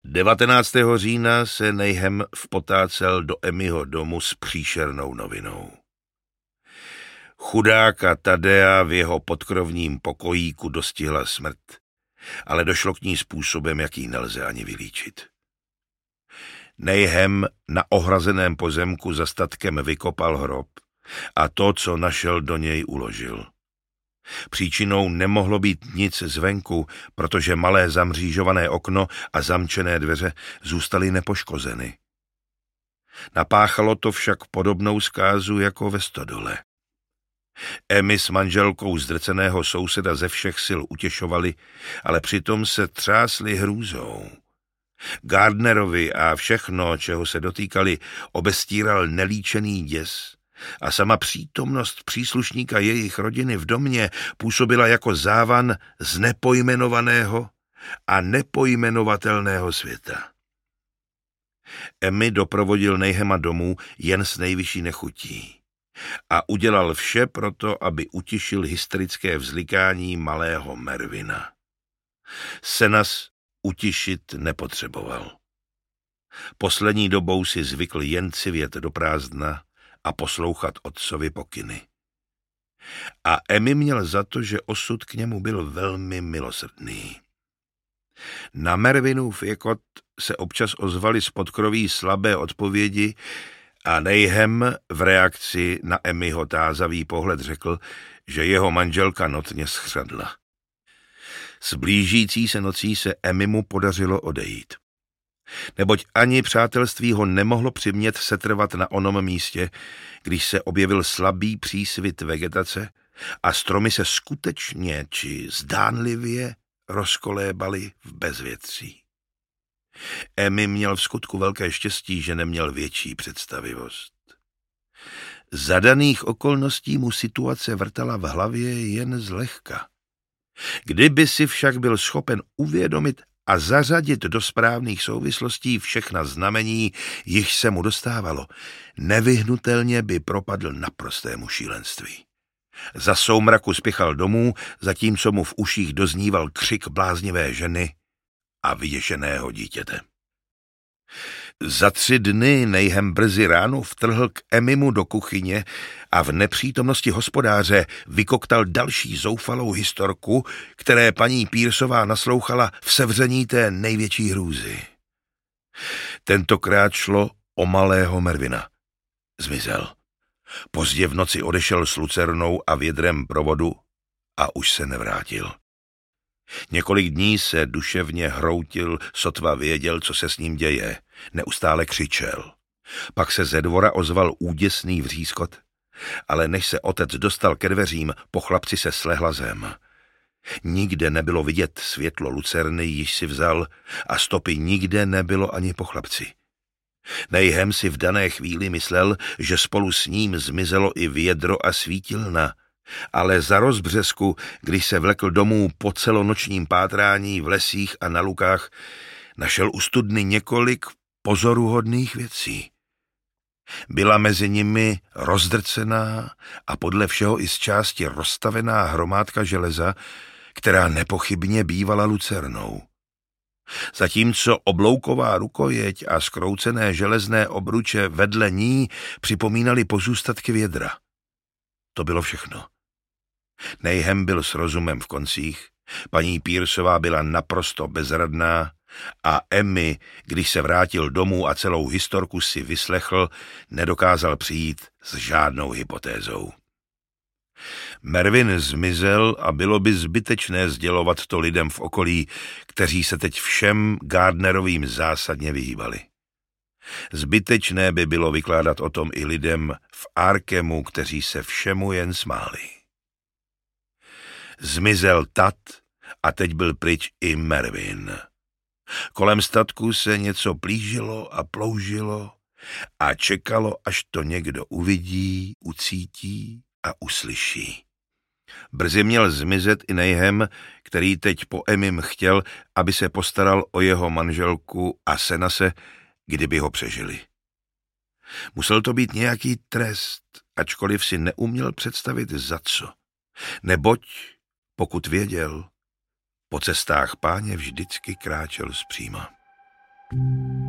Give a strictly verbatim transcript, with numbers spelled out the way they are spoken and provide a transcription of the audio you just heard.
devatenáctého října se Nahum vpotácel do Emmyho domu s příšernou novinou. Chudáka Tadea v jeho podkrovním pokojíku dostihla smrt, ale došlo k ní způsobem, jaký nelze ani vylíčit. Nahum na ohrazeném pozemku za statkem vykopal hrob a to, co našel, do něj uložil. Příčinou nemohlo být nic zvenku, protože malé zamřížované okno a zamčené dveře zůstaly nepoškozeny. Napáchalo to však podobnou zkázu jako ve stodole. Emmy s manželkou zdrceného souseda ze všech sil utěšovali, ale přitom se třásli hrůzou. Gardnerovi a všechno, čeho se dotýkali, obestíral nelíčený děs a sama přítomnost příslušníka jejich rodiny v domě působila jako závan z nepojmenovaného a nepojmenovatelného světa. Emmy doprovodil Nahuma domů jen s nejvyšší nechutí a udělal vše proto, aby utišil hysterické vzlikání malého Mervina. Senas utišit nepotřeboval. Poslední dobou si zvykl jen civět do prázdna a poslouchat otcovi pokyny. A Emmy měl za to, že osud k němu byl velmi milosrdný. Na Mervinův jekot se občas ozvaly z podkroví slabé odpovědi a Nahum v reakci na Emmyho tázavý pohled řekl, že jeho manželka notně schřadla. S blížící se nocí se Emmy podařilo odejít. Neboť ani přátelství ho nemohlo přimět setrvat na onom místě, když se objevil slabý přísvit vegetace a stromy se skutečně či zdánlivě rozkolébaly v bezvětří. Emmy měl v skutku velké štěstí, že neměl větší představivost. Za daných okolností mu situace vrtala v hlavě jen zlehka. Kdyby si však byl schopen uvědomit a zařadit do správných souvislostí všechna znamení, již se mu dostávalo, nevyhnutelně by propadl naprostému šílenství. Za soumraku spěchal domů, zatímco mu v uších dozníval křik bláznivé ženy a vyděšeného dítěte. Za tři dny Nahum brzy ráno vtrhl k Emmymu do kuchyně a v nepřítomnosti hospodáře vykoktal další zoufalou historku, které paní Pearsová naslouchala v sevření té největší hrůzy. Tentokrát šlo o malého Mervina. Zmizel. Pozdě v noci odešel s lucernou a vědrem provodu a už se nevrátil. Několik dní se duševně hroutil, sotva věděl, co se s ním děje. Neustále křičel. Pak se ze dvora ozval úděsný vřískot, ale než se otec dostal ke dveřím, po chlapci se slehla zem. Nikde nebylo vidět světlo lucerny, již si vzal, a stopy nikde nebylo ani po chlapci. Nahum si v dané chvíli myslel, že spolu s ním zmizelo i vědro a svítilna, ale za rozbřesku, když se vlekl domů po celonočním pátrání v lesích a na lukách, našel u studny několik pozoruhodných věcí. Byla mezi nimi rozdrcená a podle všeho i z části rozstavená hromádka železa, která nepochybně bývala lucernou. Zatímco oblouková rukojeť a zkroucené železné obruče vedle ní připomínaly pozůstatky vědra. To bylo všechno. Nahum byl s rozumem v koncích, paní Pearsová byla naprosto bezradná a Emmy, když se vrátil domů a celou historku si vyslechl, nedokázal přijít s žádnou hypotézou. Mervin zmizel a bylo by zbytečné sdělovat to lidem v okolí, kteří se teď všem Gardnerovým zásadně vyhýbali. Zbytečné by bylo vykládat o tom i lidem v Arkemu, kteří se všemu jen smáli. Zmizel Tat a teď byl pryč i Mervin. Kolem statku se něco plížilo a ploužilo a čekalo, až to někdo uvidí, ucítí a uslyší. Brzy měl zmizet i Nahum, který teď po Emmym chtěl, aby se postaral o jeho manželku a Senase, kdyby ho přežili. Musel to být nějaký trest, ačkoliv si neuměl představit za co. Neboť, pokud věděl, po cestách Páně vždycky kráčel zpříma. thank you